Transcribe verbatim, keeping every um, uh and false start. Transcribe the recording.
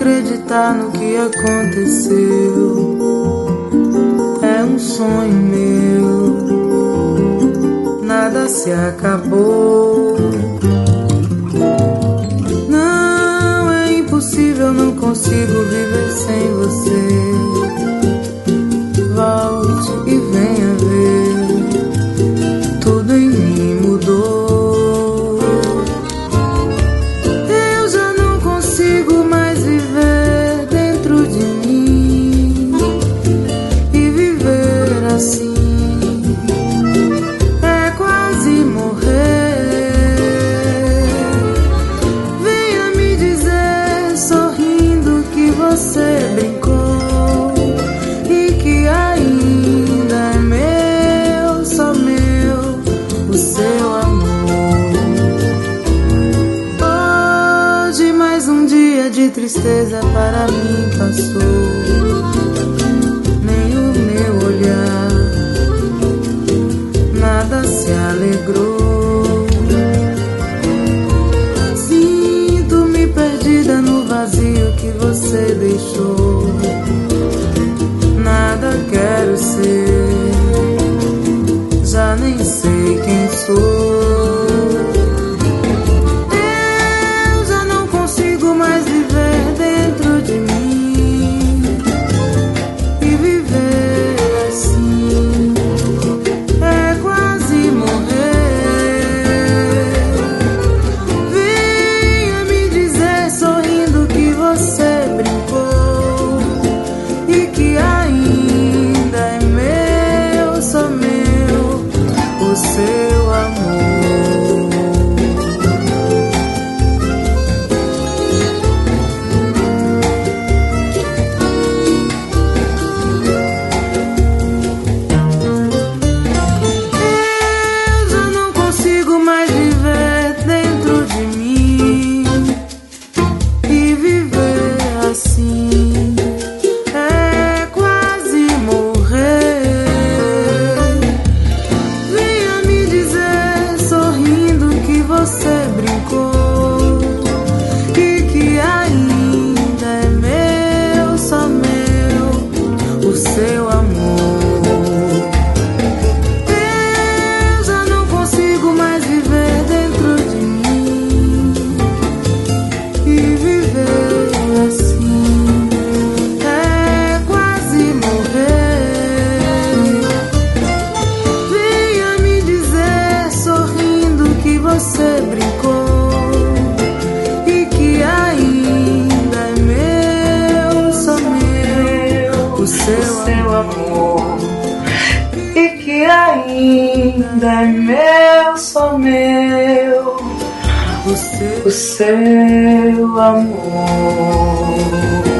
acreditar no que aconteceu. É um sonho meu, nada se acabou. Não, é impossível, não consigo viver sem você. Volte e venha ver, tudo em mim mudou. Eu já não consigo mais viver dentro de mim, e viver assim é quase morrer. Venha me dizer sorrindo que você brincou e que ainda é meu, só meu, o seu amor. Hoje mais um dia de tristeza para mim passou. Nem o meu olhar, nada se alegrou. Sinto-me perdida no vazio que você deixou. Nada quero ser, já nem sei quem sou. Eu já não consigo mais viver dentro de mim, e viver assim é quase morrer. Venha me dizer sorrindo que você brincou e que ainda é meu, só meu, o seu amor. Eu já não consigo mais viver dentro de mim, e viver assim é quase morrer. Venha me dizer sorrindo que você brincou e que ainda é meu, só meu, o seu amor. Eu já não consigo mais viver dentro de mim, e viver assim é quase morrer. Venha me dizer sorrindo que você brincou e que ainda é meu, só meu, o seu amor. E que ainda é meu, só meu, o seu, o seu amor.